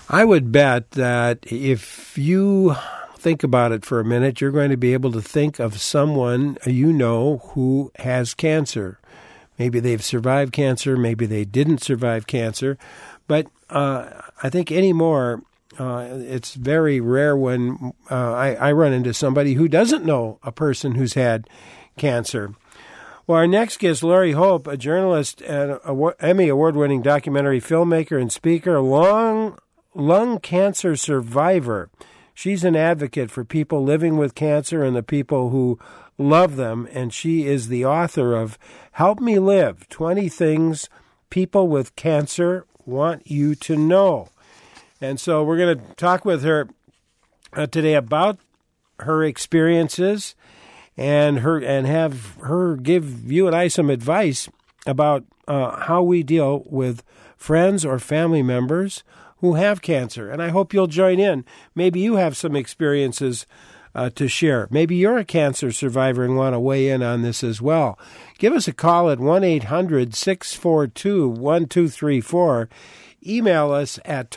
I would bet that if you think about it for a minute, you're going to be able to think of someone you know who has cancer. Maybe they've survived cancer, maybe they didn't survive cancer, but I think anymore, it's very rare when I run into somebody who doesn't know a person who's had cancer. Well, our next guest, Lori Hope, a journalist and Emmy Award-winning documentary filmmaker and speaker, a lung cancer survivor. She's an advocate for people living with cancer and the people who love them, and she is the author of Help Me Live, 20 Things People with Cancer Want You to Know. And so we're going to talk with her today about her experiences and have her give you and I some advice about how we deal with friends or family members who have cancer. And I hope you'll join in. Maybe you have some experiences to share. Maybe you're a cancer survivor and want to weigh in on this as well. Give us a call at 1-800-642-1234. Email us at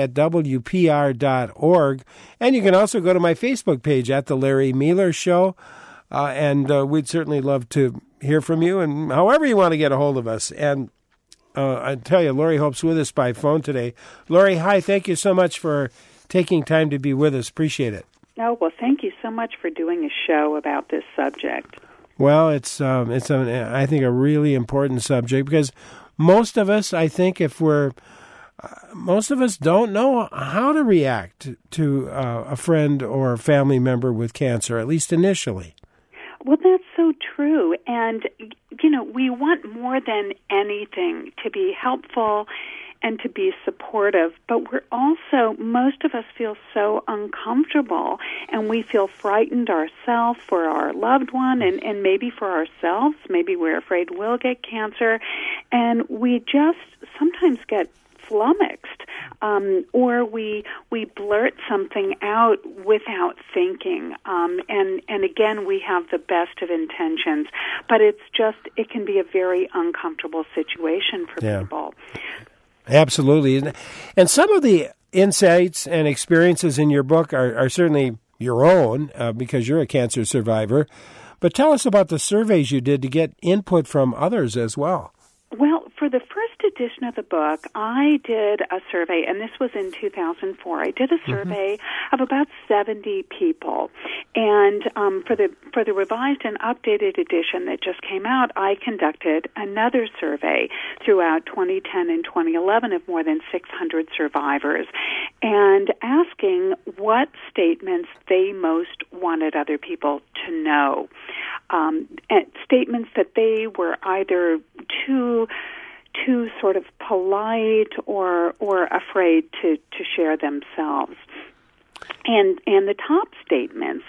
talk@wpr.org. And you can also go to my Facebook page at The Larry Mealer Show. And we'd certainly love to hear from you and however you want to get a hold of us. And I tell you, Lori Hope's with us by phone today. Lori, hi. Thank you so much for taking time to be with us. Appreciate it. Oh, well, thank you so much for doing a show about this subject. Well, it's I think, a really important subject because most of us, I think, most of us don't know how to react to a friend or a family member with cancer, at least initially. Well, that's so true. And, we want more than anything to be helpful and to be supportive, but most of us feel so uncomfortable, and we feel frightened ourselves for our loved one and maybe for ourselves. Maybe we're afraid we'll get cancer, and we just sometimes get flummoxed, or we blurt something out without thinking. And again, we have the best of intentions, but it can be a very uncomfortable situation for people. Absolutely. And some of the insights and experiences in your book are certainly your own because you're a cancer survivor. But tell us about the surveys you did to get input from others as well. Well, for the first edition of the book, I did a survey, and this was in 2004. I did a survey of about 70 people, and for the revised and updated edition that just came out, I conducted another survey throughout 2010 and 2011 of more than 600 survivors, and asking what statements they most wanted other people to know. Statements that they were either too sort of polite or afraid to share themselves. And the top statements,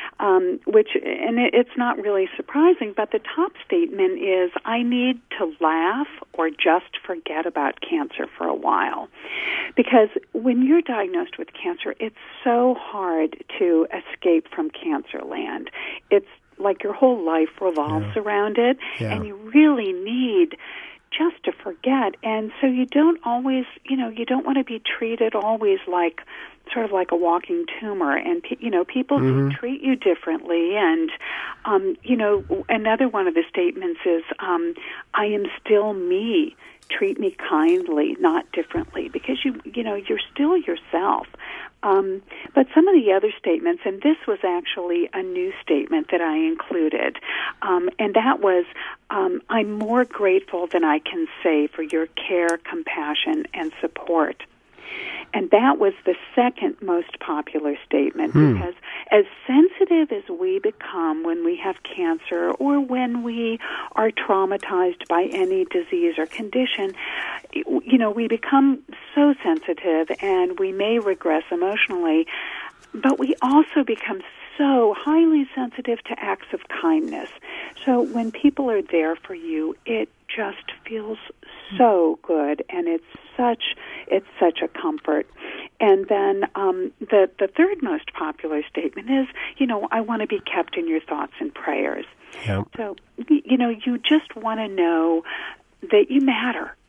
it's not really surprising, but the top statement is, I need to laugh or just forget about cancer for a while. Because when you're diagnosed with cancer, it's so hard to escape from cancer land. It's like your whole life revolves around it, and you really need just to forget. And so you don't always, you don't want to be treated always like sort of like a walking tumor, and people do treat you differently. And another one of the statements is, I am still me. Treat me kindly, not differently, because you're still yourself. But some of the other statements, and this was actually a new statement that I included, and that was, I'm more grateful than I can say for your care, compassion, and support. And that was the second most popular statement, because as sensitive as we become when we have cancer or when we are traumatized by any disease or condition, we become so sensitive and we may regress emotionally, but we also become so highly sensitive to acts of kindness. So when people are there for you, it just feels so good, and it's such a comfort. And then the third most popular statement is, I want to be kept in your thoughts and prayers. Yep. So, you just want to know that you matter,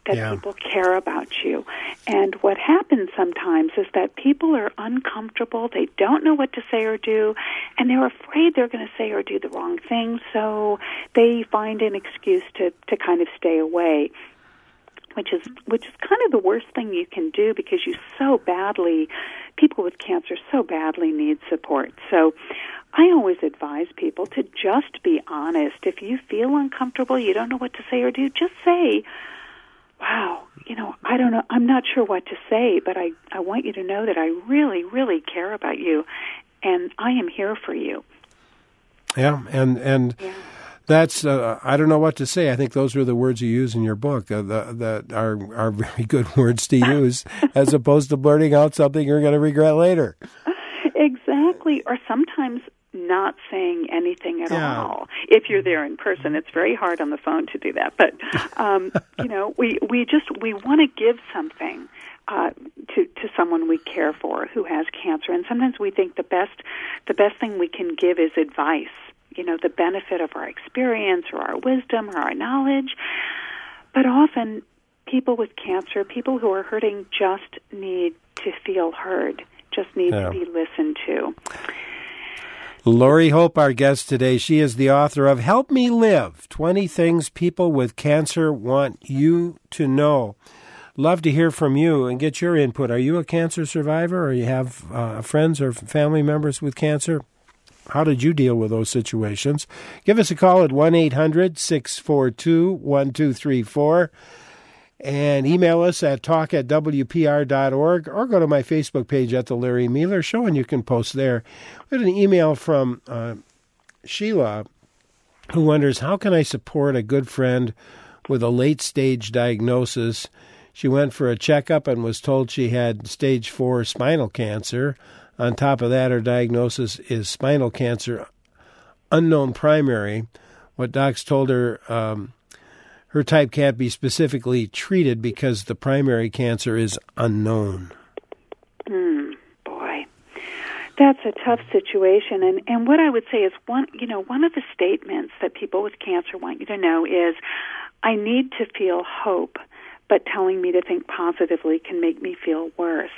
that people care about you. And what happens sometimes is that people are uncomfortable, they don't know what to say or do, and they're afraid they're going to say or do the wrong thing, so they find an excuse to kind of stay away. Which is kind of the worst thing you can do, because people with cancer so badly need support. So I always advise people to just be honest. If you feel uncomfortable, you don't know what to say or do, just say, wow, I don't know, I'm not sure what to say, but I want you to know that I really, really care about you, and I am here for you. Yeah, and that's, I don't know what to say. I think those are the words you use in your book that are very good words to use, as opposed to blurting out something you're going to regret later. Exactly. Or sometimes not saying anything at all. If you're there in person, it's very hard on the phone to do that. But, we want to give something to someone we care for who has cancer. And sometimes we think the best thing we can give is advice. The benefit of our experience or our wisdom or our knowledge. But often people with cancer, people who are hurting, just need to feel heard, just need to be listened to. Lori Hope, our guest today, she is the author of Help Me Live, 20 Things People with Cancer Want You to Know. Love to hear from you and get your input. Are you a cancer survivor, or you have friends or family members with cancer? How did you deal with those situations? Give us a call at 1-800-642-1234 and email us at talk@wpr.org, or go to my Facebook page at The Larry Mueller Show, and you can post there. We had an email from Sheila, who wonders, how can I support a good friend with a late-stage diagnosis? She went for a checkup and was told she had stage 4 spinal cancer. On top of that, her diagnosis is spinal cancer, unknown primary. What docs told her, her type can't be specifically treated because the primary cancer is unknown. Boy, that's a tough situation. And what I would say is, one of the statements that people with cancer want you to know is, I need to feel hope, but telling me to think positively can make me feel worse.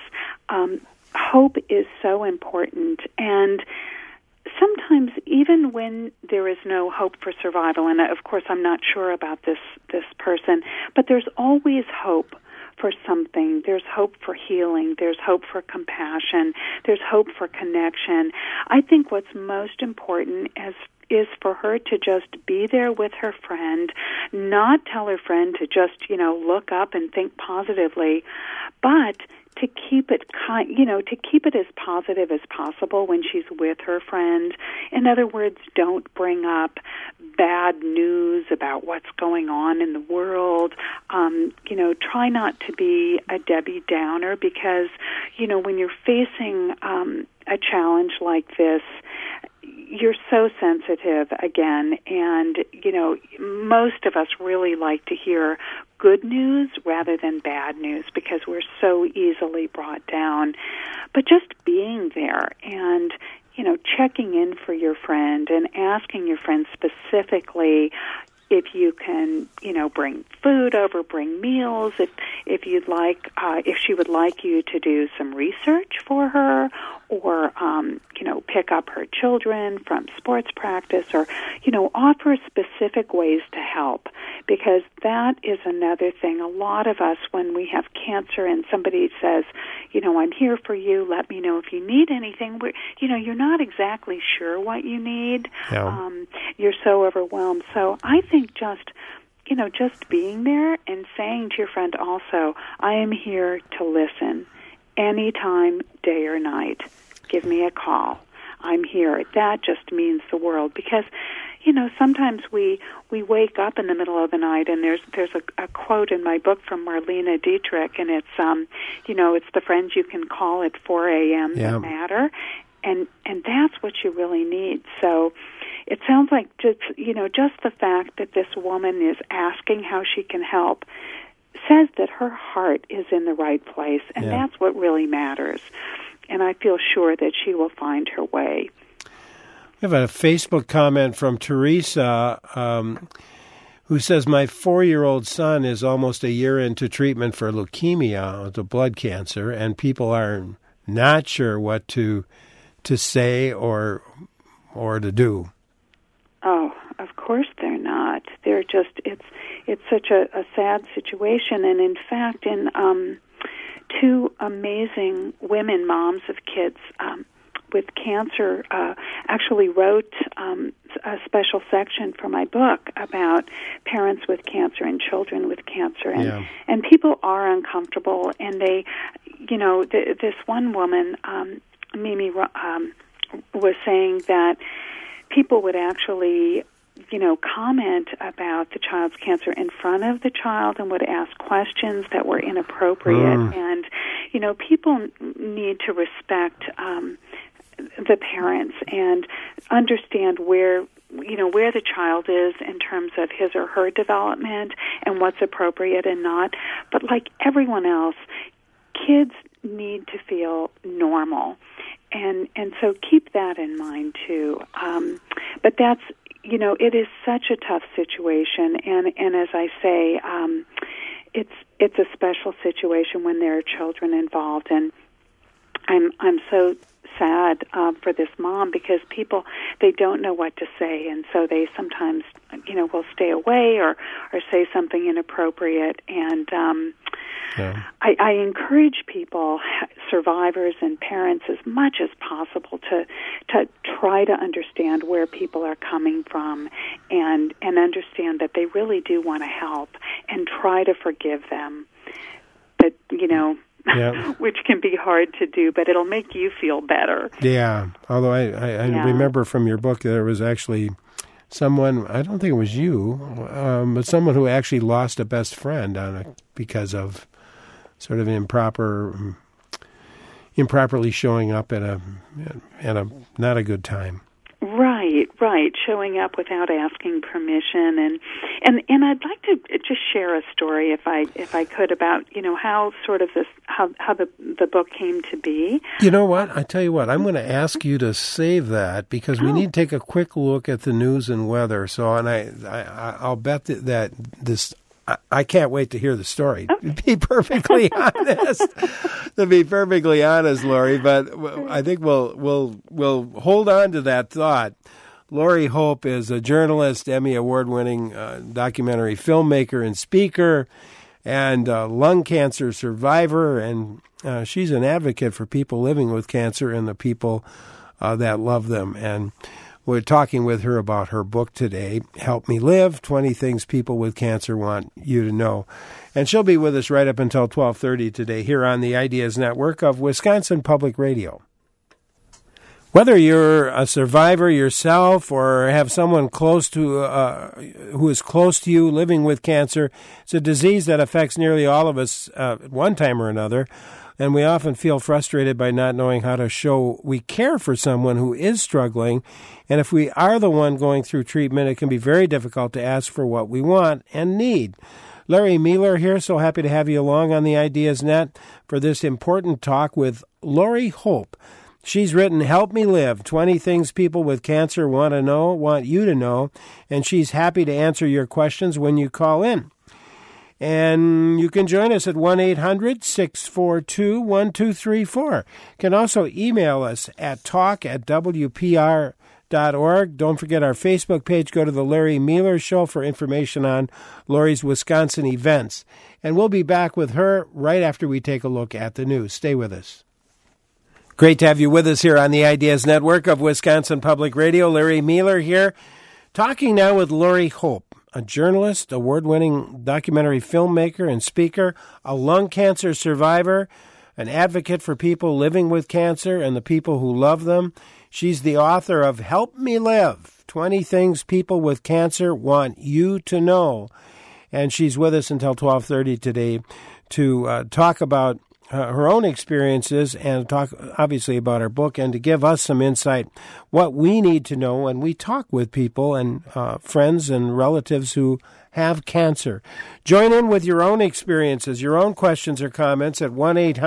Hope is so important, and sometimes even when there is no hope for survival, and of course I'm not sure about this person, but there's always hope for something. There's hope for healing. There's hope for compassion. There's hope for connection. I think what's most important is for her to just be there with her friend, not tell her friend to just, look up and think positively, but to keep it to keep it as positive as possible when she's with her friend. In other words, don't bring up bad news about what's going on in the world. Try not to be a Debbie Downer, because, when you're facing a challenge like this, you're so sensitive again, and, most of us really like to hear good news rather than bad news, because we're so easily brought down. But just being there and, checking in for your friend and asking your friend specifically if you can, bring food over, bring meals, if you'd like, if she would like you to do some research for her, or, pick up her children from sports practice, or, offer specific ways to help, because that is another thing. A lot of us, when we have cancer and somebody says, I'm here for you, let me know if you need anything, you're not exactly sure what you need. Yeah. You're so overwhelmed. So I think just being there and saying to your friend also, I am here to listen anytime, day or night. Give me a call. I'm here. That just means the world, because, sometimes we wake up in the middle of the night, and there's a quote in my book from Marlene Dietrich, and it's, it's the friends you can call at 4 a.m. that matter, and that's what you really need. So it sounds like just the fact that this woman is asking how she can help says that her heart is in the right place, and that's what really matters. And I feel sure that she will find her way. We have a Facebook comment from Teresa, who says, my 4-year-old son is almost a year into treatment for leukemia, the blood cancer, and people are not sure what to say or to do. Oh, of course they're not. They're just, it's such a sad situation. And in fact, in two amazing women, moms of kids with cancer, actually wrote a special section for my book about parents with cancer and children with cancer. And people are uncomfortable, and they, this one woman, Mimi, was saying that people would actually, comment about the child's cancer in front of the child and would ask questions that were inappropriate. And, people need to respect the parents and understand where the child is in terms of his or her development and what's appropriate and not. But like everyone else, kids need to feel normal. And so keep that in mind, too. But that's, it is such a tough situation. And as I say, it's a special situation when there are children involved. And I'm so sad for this mom because people, they don't know what to say. And so they sometimes, will stay away or say something inappropriate. And I encourage people, survivors and parents, as much as possible to try to understand where people are coming from and understand that they really do want to help and try to forgive them. But, which can be hard to do, but it'll make you feel better. Yeah, although I remember from your book there was actually someone, I don't think it was you, but someone who actually lost a best friend because of sort of improperly showing up at a not a good time. Right. Showing up without asking permission, and I'd like to just share a story, if I could, about how sort of how the book came to be. You know what? I tell you what, I'm going to ask you to save that because we need to take a quick look at the news and weather. So, and I'll bet that this. I can't wait to hear the story. To be perfectly honest, Lori. But I think we'll hold on to that thought. Lori Hope is a journalist, Emmy Award-winning documentary filmmaker and speaker, and lung cancer survivor. And she's an advocate for people living with cancer and the people that love them. And we're talking with her about her book today, Help Me Live, 20 Things People with Cancer Want You to Know. And she'll be with us right up until 12:30 today here on the Ideas Network of Wisconsin Public Radio. Whether you're a survivor yourself or have someone close to who is close to you living with cancer, it's a disease that affects nearly all of us at one time or another. And we often feel frustrated by not knowing how to show we care for someone who is struggling. And if we are the one going through treatment, it can be very difficult to ask for what we want and need. Larry Mueller here, so happy to have you along on the Ideas Net for this important talk with Lori Hope. She's written Help Me Live, 20 Things People with Cancer Want You to Know, and she's happy to answer your questions when you call in. And you can join us at 1-800-642-1234. You can also email us at talk@wpr.org. Don't forget our Facebook page. Go to the Larry Mueller Show for information on Lori's Wisconsin events. And we'll be back with her right after we take a look at the news. Stay with us. Great to have you with us here on the Ideas Network of Wisconsin Public Radio. Larry Mueller here, talking now with Lori Hope, a journalist, award-winning documentary filmmaker and speaker, a lung cancer survivor, an advocate for people living with cancer and the people who love them. She's the author of Help Me Live, 20 Things People with Cancer Want You to Know. And she's with us until 12:30 today to talk about her own experiences and talk obviously about her book and to give us some insight what we need to know when we talk with people and friends and relatives who have cancer. Join in with your own experiences, your own questions or comments at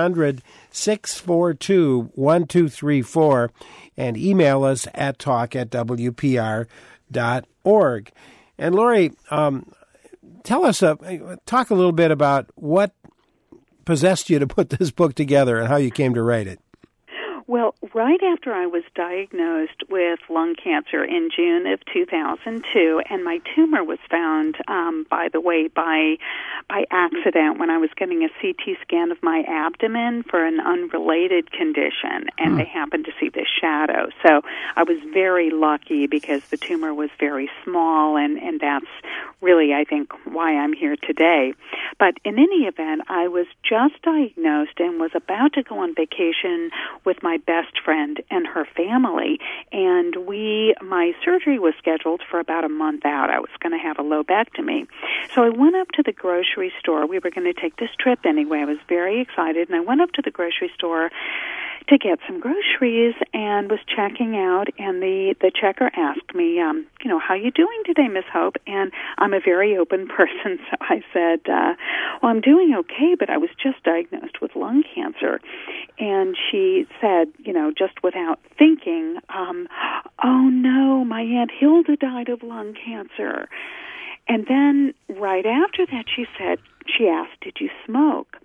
1-800-642-1234 and email us at talk@wpr.org. And Lori, tell us, talk a little bit about what possessed you to put this book together and how you came to write it. Well, right after I was diagnosed with lung cancer in June of 2002, and my tumor was found, by the way, by accident when I was getting a CT scan of my abdomen for an unrelated condition, and they happened to see this shadow. So I was very lucky because the tumor was very small, and that's really, I think, why I'm here today. But in any event, I was just diagnosed and was about to go on vacation with my best friend and her family, and my surgery was scheduled for about a month out. I was going to have a lobectomy. So I went up to the grocery store. We were going to take this trip anyway. I was very excited, and I went up to the grocery store to get some groceries and was checking out, and the checker asked me, how you doing today, Miss Hope? And I'm a very open person, so I said, well, I'm doing okay, but I was just diagnosed with lung cancer. And she said, just without thinking, oh no, my Aunt Hilda died of lung cancer. And then right after that, she asked, did you smoke?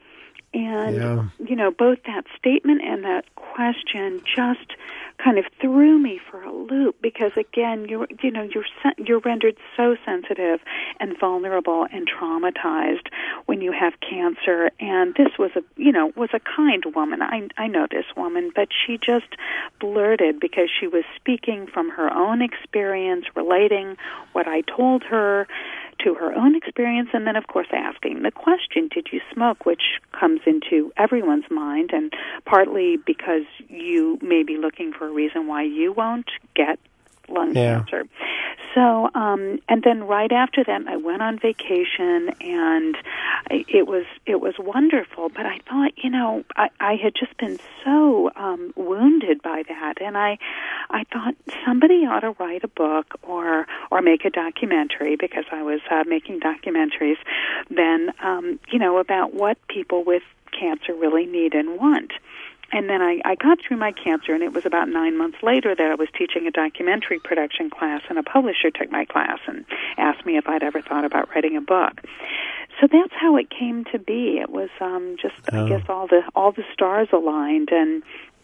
And, both that statement and that question just kind of threw me for a loop because, again, you're rendered so sensitive and vulnerable and traumatized when you have cancer. And this was a kind woman. I know this woman, but she just blurted because she was speaking from her own experience, relating what I told her to her own experience, and then, of course, asking the question, did you smoke, which comes into everyone's mind, and partly because you may be looking for a reason why you won't get lung cancer. So, and then right after that, I went on vacation, and it was wonderful. But I thought, I had just been so wounded by that, and I thought somebody ought to write a book or make a documentary, because I was making documentaries then, about what people with cancer really need and want. And then I got through my cancer, and it was about 9 months later that I was teaching a documentary production class, and a publisher took my class and asked me if I'd ever thought about writing a book. So that's how it came to be. It was I guess all the stars aligned, and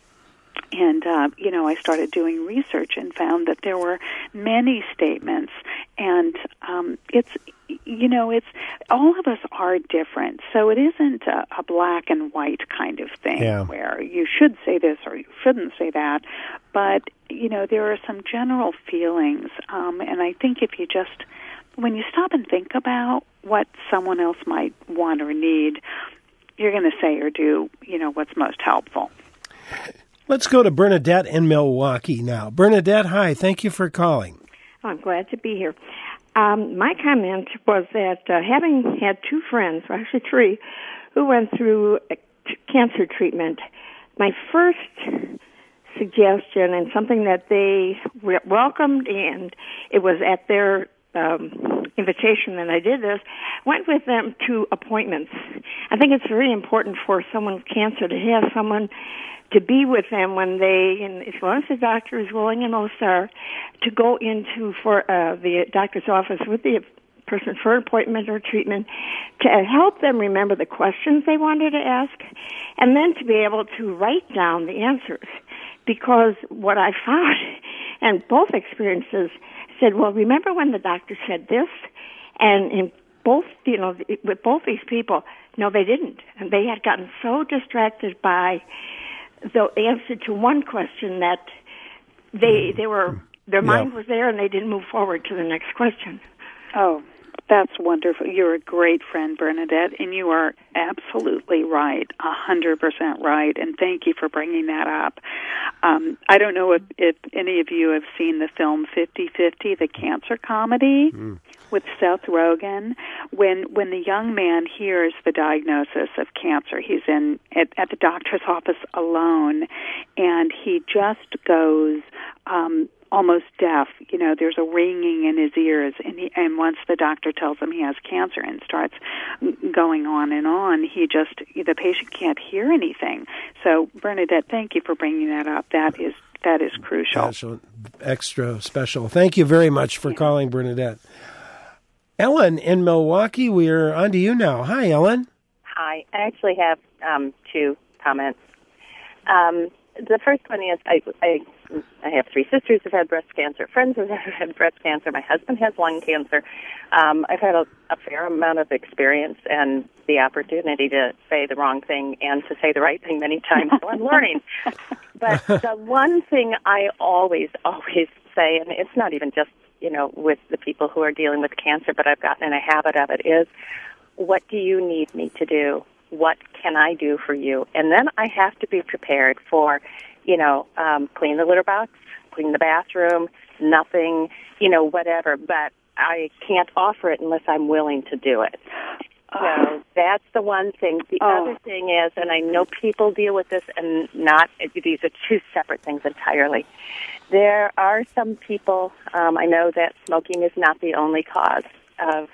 I started doing research and found that there were many statements, and it's all of us are different. So it isn't a black and white kind of thing where you should say this or you shouldn't say that. But, there are some general feelings. And I think when you stop and think about what someone else might want or need, you're going to say or do, what's most helpful. Let's go to Bernadette in Milwaukee now. Bernadette, hi. Thank you for calling. I'm glad to be here. My comment was that having had two friends, or actually three, who went through cancer treatment, my first suggestion, and something that they welcomed, and it was at their invitation that I did this, went with them to appointments. I think it's very important for someone with cancer to have someone to be with them when and as long as the doctor is willing, and most are, to go into for the doctor's office with the person for appointment or treatment, to help them remember the questions they wanted to ask, and then to be able to write down the answers. Because what I found, and both experiences said, well, remember when the doctor said this? And in both, with both these people, no, they didn't. And they had gotten so distracted by the answer to one question that their mind was there, and they didn't move forward to the next question. Oh, that's wonderful. You're a great friend, Bernadette, and you are absolutely right, 100% right, and thank you for bringing that up. I don't know if any of you have seen the film 50-50, the cancer comedy with Seth Rogen. When the young man hears the diagnosis of cancer, he's at the doctor's office alone, and he just goes almost deaf. There's a ringing in his ears, and once the doctor tells him he has cancer and starts going on and on, the patient can't hear anything. So, Bernadette, thank you for bringing that up. That is crucial. Extra special. Thank you very much for calling, Bernadette. Ellen in Milwaukee, we're on to you now. Hi, Ellen. Hi. I actually have two comments. The first one is I have three sisters who've had breast cancer, friends who've had breast cancer. My husband has lung cancer. I've had a fair amount of experience and the opportunity to say the wrong thing and to say the right thing many times, so I'm learning. But the one thing I always say, and it's not even just, with the people who are dealing with cancer, but I've gotten in a habit of it, is, what do you need me to do? What can I do for you? And then I have to be prepared for, clean the litter box, clean the bathroom, nothing, whatever. But I can't offer it unless I'm willing to do it. So that's the one thing. The other thing is, and I know people deal with this and these are two separate things entirely. There are some people, I know that smoking is not the only cause of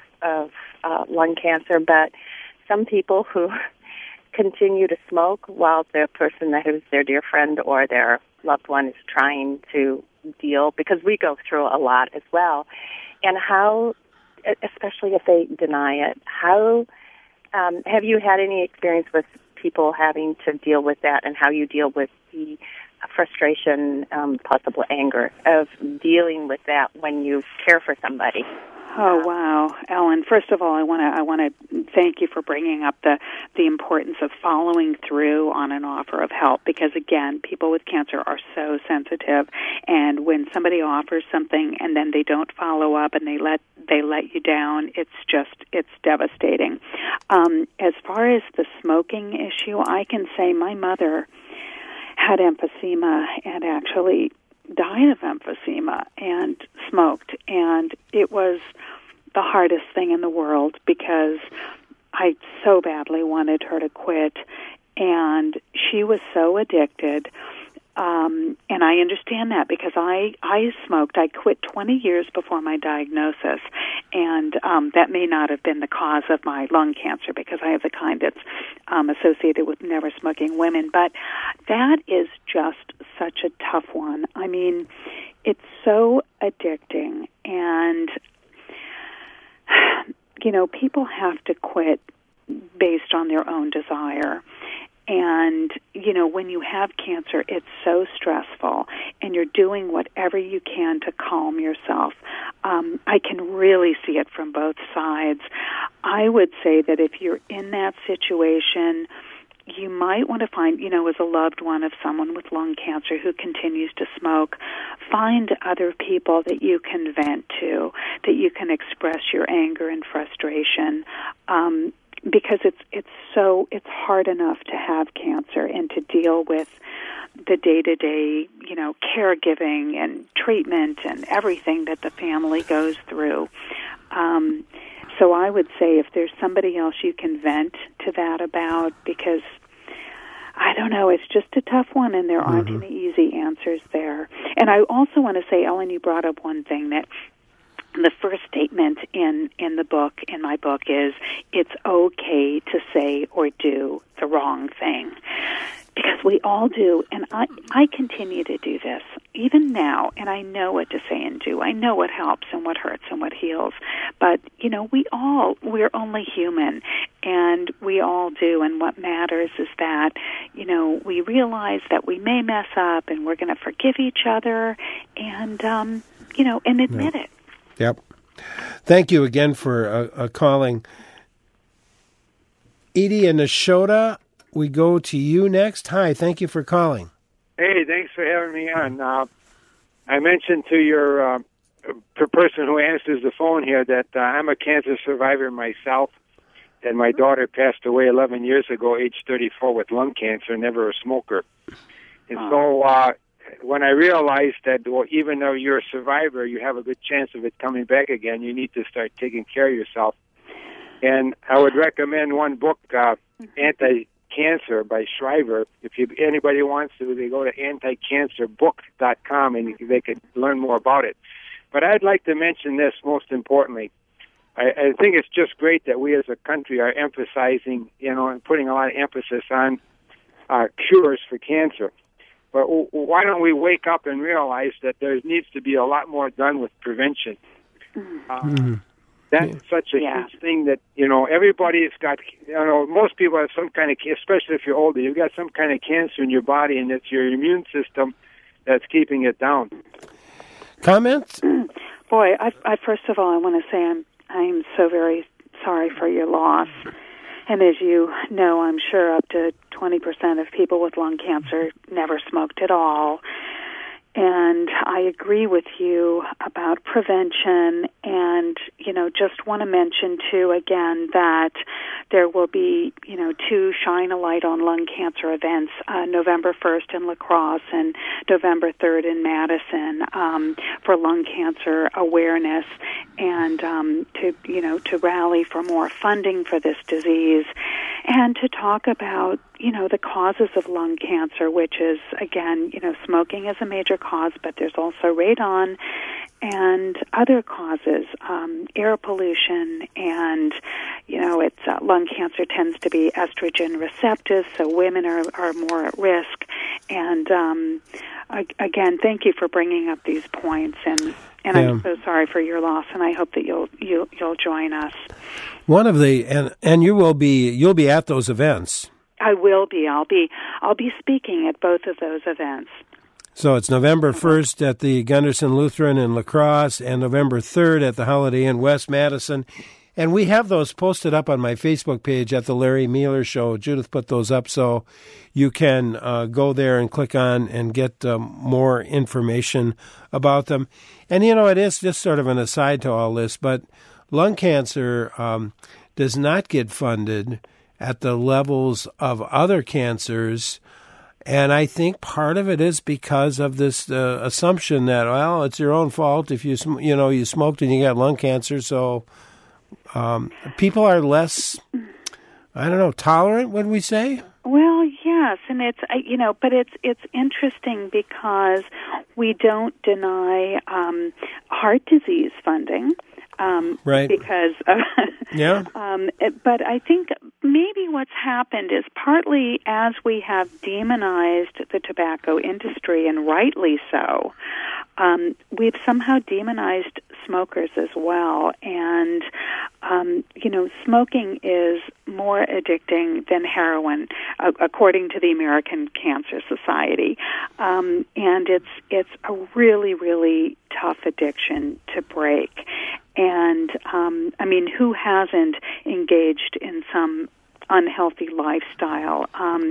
lung cancer, but some people who continue to smoke while the person that is their dear friend or their loved one is trying to deal, because we go through a lot as well, and how, especially if they deny it, how have you had any experience with people having to deal with that, and how you deal with the frustration, possible anger of dealing with that when you care for somebody? Oh, wow, Ellen. First of all, I want to thank you for bringing up the importance of following through on an offer of help, because again, people with cancer are so sensitive, and when somebody offers something and then they don't follow up and they let you down, it's devastating. As far as the smoking issue, I can say my mother had emphysema and actually died of emphysema and smoked, and it was the hardest thing in the world because I so badly wanted her to quit, and she was so addicted. And I understand that because I smoked. I quit 20 years before my diagnosis, and that may not have been the cause of my lung cancer because I have the kind that's associated with never smoking women. But that is just such a tough one. I mean, it's so addicting, and people have to quit based on their own desire. And, when you have cancer, it's so stressful, and you're doing whatever you can to calm yourself. I can really see it from both sides. I would say that if you're in that situation, you might want to find, as a loved one of someone with lung cancer who continues to smoke, find other people that you can vent to, that you can express your anger and frustration. Because it's hard enough to have cancer and to deal with the day-to-day, caregiving and treatment and everything that the family goes through. So I would say if there's somebody else you can vent to that about, because I don't know, it's just a tough one, and there aren't any easy answers there. And I also want to say, Ellen, you brought up one thing that the first statement in my book is, it's okay to say or do the wrong thing. Because we all do, and I continue to do this, even now, and I know what to say and do. I know what helps and what hurts and what heals. But, we're only human, and we all do, and what matters is that, we realize that we may mess up, and we're going to forgive each other, and, and admit it. Yep. Thank you again for calling. Edie and Nashotah, we go to you next. Hi, thank you for calling. Hey, thanks for having me on. I mentioned to your person who answers the phone here that I'm a cancer survivor myself, and my daughter passed away 11 years ago, age 34, with lung cancer, never a smoker. And so when I realized that even though you're a survivor, you have a good chance of it coming back again, you need to start taking care of yourself. And I would recommend one book, Anti-Cancer by Shriver. If anybody wants to, they go to anticancerbook.com and they can learn more about it. But I'd like to mention this most importantly. I think it's just great that we as a country are emphasizing, and putting a lot of emphasis on cures for cancer. But why don't we wake up and realize that there needs to be a lot more done with prevention? That's such a huge thing that, everybody's got, most people have some kind of, especially if you're older, you've got some kind of cancer in your body, and it's your immune system that's keeping it down. Comments? Boy, I first of all, I want to say I'm so very sorry for your loss. And as you know, I'm sure up to 20% of people with lung cancer never smoked at all. And I agree with you about prevention, and, just want to mention, too, again, that there will be, 2 Shine a Light on Lung Cancer events, November 1st in La Crosse and November 3rd in Madison, for lung cancer awareness and to rally for more funding for this disease and to talk about, the causes of lung cancer, which is, again, smoking is a major cause, but there's also radon and other causes, air pollution, and, it's lung cancer tends to be estrogen receptive, so women are more at risk. And, again, thank you for bringing up these points, and I'm so sorry for your loss, and I hope that you'll join us. One of the and you'll be at those events. I will be. I'll be speaking at both of those events. So it's November 1st at the Gunderson Lutheran in La Crosse and November 3rd at the Holiday Inn West Madison. And we have those posted up on my Facebook page at the Larry Mueller Show. Judith put those up so you can go there and click on and get more information about them. And, it is just sort of an aside to all this, but lung cancer does not get funded at the levels of other cancers. And I think part of it is because of this assumption that, well, it's your own fault if you smoked and you got lung cancer. So people are less, tolerant, would we say? Well, yes, and it's but it's interesting because we don't deny heart disease funding. Right. Because, but I think maybe what's happened is partly as we have demonized the tobacco industry, and rightly so, we've somehow demonized smokers as well. And, smoking is more addicting than heroin, according to the American Cancer Society. And it's a really, really tough addiction to break. And, who hasn't engaged in some unhealthy lifestyle?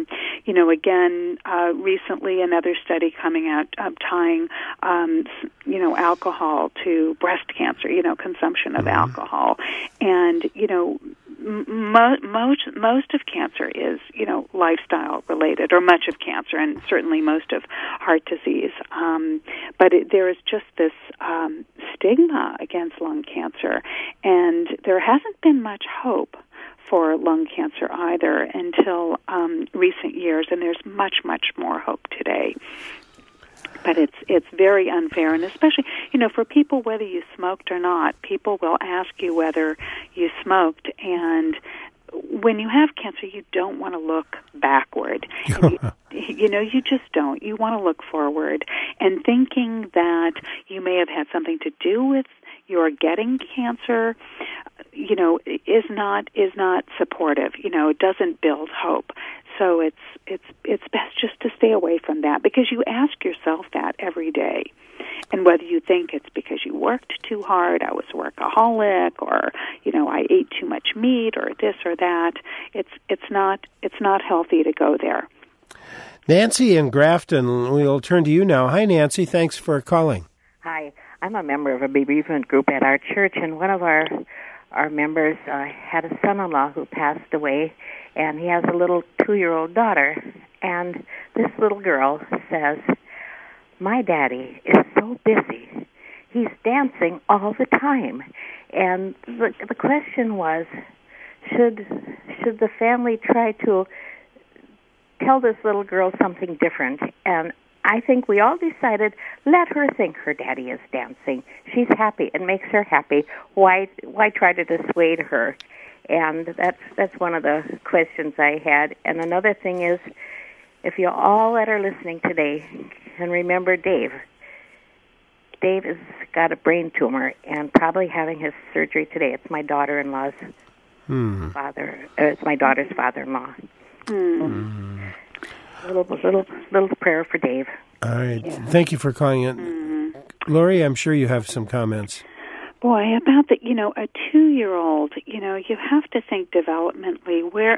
Recently another study coming out tying, alcohol to breast cancer, consumption of alcohol. And, most of cancer is, lifestyle related, or much of cancer, and certainly most of heart disease. But there is just this stigma against lung cancer, and there hasn't been much hope for lung cancer either until recent years, and there's much, much more hope today. But it's very unfair, and especially, for people, whether you smoked or not, people will ask you whether you smoked, and when you have cancer, you don't want to look backward. You just don't. You want to look forward, and thinking that you may have had something to do with your getting cancer, is not supportive. It doesn't build hope. So it's best just to stay away from that, because you ask yourself that every day. And whether you think it's because you worked too hard, I was a workaholic, or I ate too much meat, or this or that, it's not healthy to go there. Nancy in Grafton, we'll turn to you now. Hi, Nancy. Thanks for calling. Hi. I'm a member of a bereavement group at our church, and one of our members had a son-in-law who passed away, and he has a little 2-year-old daughter. And this little girl says, "My daddy is so busy. He's dancing all the time." And the question was, should the family try to tell this little girl something different? And I think we all decided, let her think her daddy is dancing. She's happy. It makes her happy. Why try to dissuade her? And that's one of the questions I had. And another thing is, if you all that are listening today can remember Dave, Dave has got a brain tumor and probably having his surgery today. It's my daughter-in-law's father. It's my daughter's father-in-law. Little prayer for Dave. All right. Yeah. Thank you for calling in. Lori, I'm sure you have some comments. Boy, about the, a 2-year-old, you have to think developmentally, where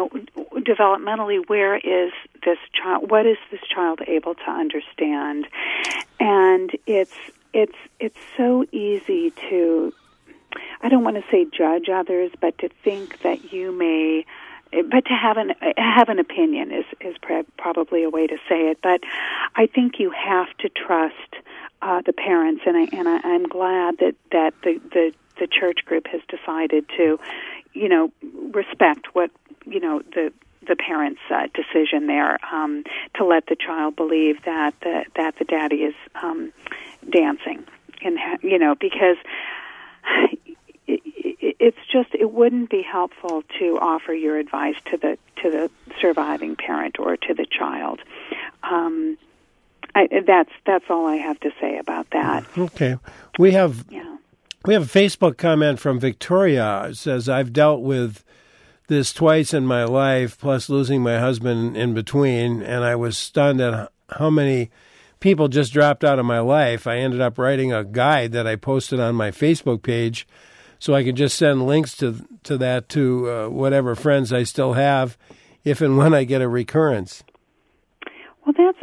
is this child, what is this child able to understand? And it's so easy to, I don't want to say judge others, but to think that you may, but to have an opinion is probably a way to say it. But I think you have to trust the parents, and I'm glad that the church group has decided to, respect what the parents' decision there, to let the child believe that the daddy is dancing, and because it's just, it wouldn't be helpful to offer your advice to the surviving parent or to the child. That's all I have to say about that. Okay. We have a Facebook comment from Victoria. It says, I've dealt with this twice in my life, plus losing my husband in between, and I was stunned at how many people just dropped out of my life. I ended up writing a guide that I posted on my Facebook page so I could just send links to that to whatever friends I still have if and when I get a recurrence. Well, that's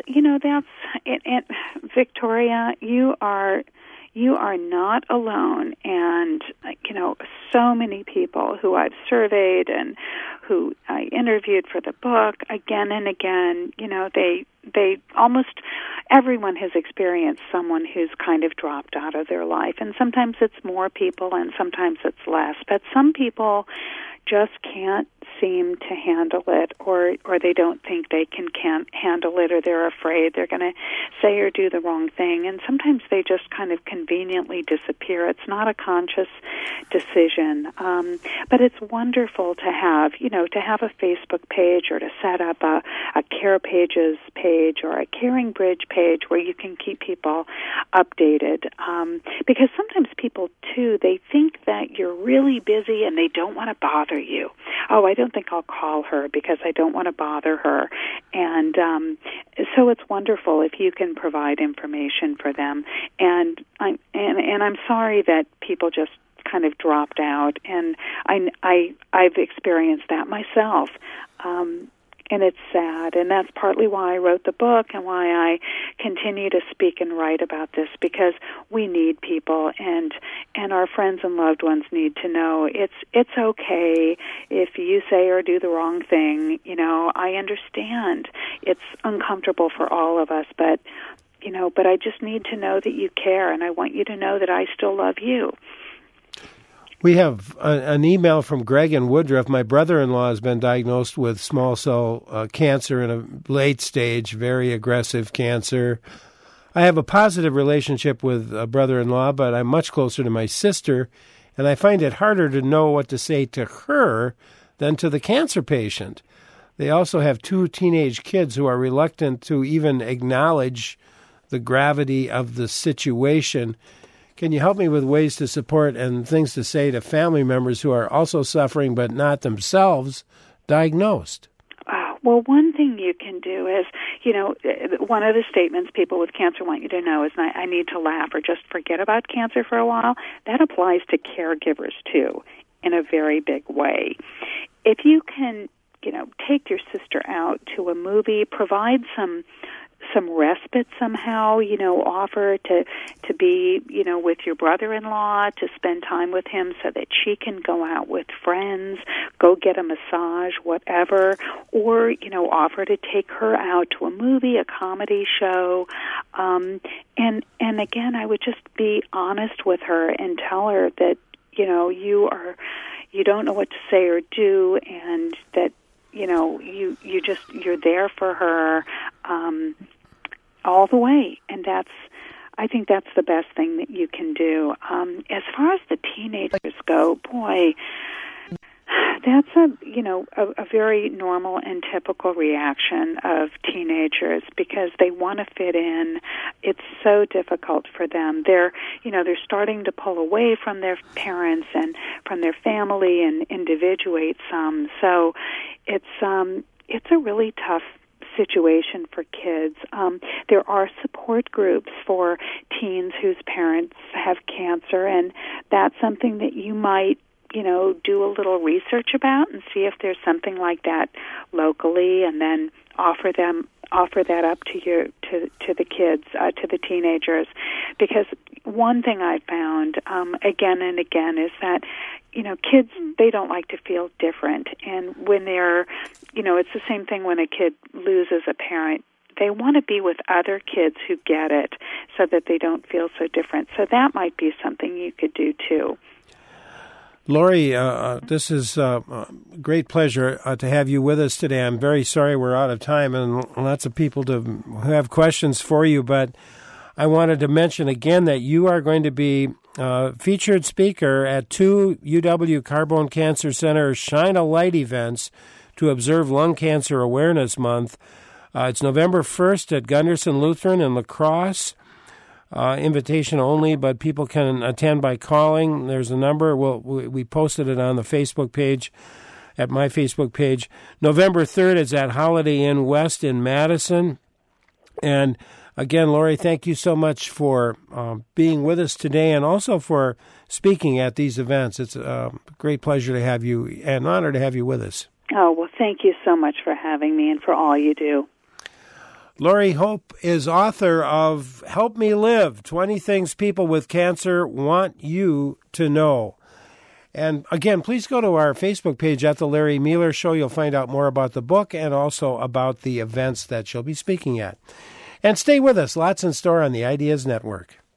it, Victoria, you are not alone, and so many people who I've surveyed and who I interviewed for the book again and again, they almost everyone has experienced someone who's kind of dropped out of their life, and sometimes it's more people and sometimes it's less, but some people just can't seem to handle it, or they don't think they can't handle it, or they're afraid they're going to say or do the wrong thing, and sometimes they just kind of conveniently disappear. It's not a conscious decision, but it's wonderful to have a Facebook page, or to set up a Care Pages page or a Caring Bridge page where you can keep people updated, because sometimes people too, they think that you're really busy and they don't want to bother you. Oh, I don't think I'll call her because I don't want to bother her. And so it's wonderful if you can provide information for them. And I'm sorry that people just kind of dropped out, and I've experienced that myself. And it's sad, and that's partly why I wrote the book and why I continue to speak and write about this, because we need people, and our friends and loved ones need to know it's okay if you say or do the wrong thing. I understand it's uncomfortable for all of us, but I just need to know that you care, and I want you to know that I still love you. We have an email from Greg in Woodruff. My brother-in-law has been diagnosed with small cell cancer in a late stage, very aggressive cancer. I have a positive relationship with a brother-in-law, but I'm much closer to my sister, and I find it harder to know what to say to her than to the cancer patient. They also have 2 teenage kids who are reluctant to even acknowledge the gravity of the situation. Can you help me with ways to support and things to say to family members who are also suffering but not themselves diagnosed? Well, one thing you can do is, one of the statements people with cancer want you to know is, I need to laugh or just forget about cancer for a while. That applies to caregivers, too, in a very big way. If you can, take your sister out to a movie, provide some respite somehow, offer to be, with your brother-in-law, to spend time with him so that she can go out with friends, go get a massage, whatever, or, offer to take her out to a movie, a comedy show. And again, I would just be honest with her and tell her that, you don't know what to say or do, and that, you're there for her, all the way, and I think that's the best thing that you can do. As far as the teenagers go, boy, That's a very normal and typical reaction of teenagers because they want to fit in. It's so difficult for them. They're starting to pull away from their parents and from their family and individuate some. So it's a really tough situation for kids. There are support groups for teens whose parents have cancer, and that's something that you might do a little research about and see if there's something like that locally, and then offer that up to the kids, to the teenagers. Because one thing I found again and again is that kids, they don't like to feel different, and when they're it's the same thing when a kid loses a parent. They want to be with other kids who get it so that they don't feel so different. So that might be something you could do too. Lori, this is a great pleasure to have you with us today. I'm very sorry we're out of time and lots of people who have questions for you, but I wanted to mention again that you are going to be featured speaker at 2 UW Carbone Cancer Center Shine a Light events to observe Lung Cancer Awareness Month. It's November 1st at Gunderson Lutheran in La Crosse. Invitation only, but people can attend by calling. There's a number. We posted it on the Facebook page, at my Facebook page. November 3rd is at Holiday Inn West in Madison. And again, Lori, thank you so much for being with us today and also for speaking at these events. It's a great pleasure to have you and an honor to have you with us. Oh, well, thank you so much for having me and for all you do. Lori Hope is author of Help Me Live, 20 Things People with Cancer Want You to Know. And again, please go to our Facebook page at The Larry Mueller Show. You'll find out more about the book and also about the events that she'll be speaking at. And stay with us. Lots in store on the Ideas Network.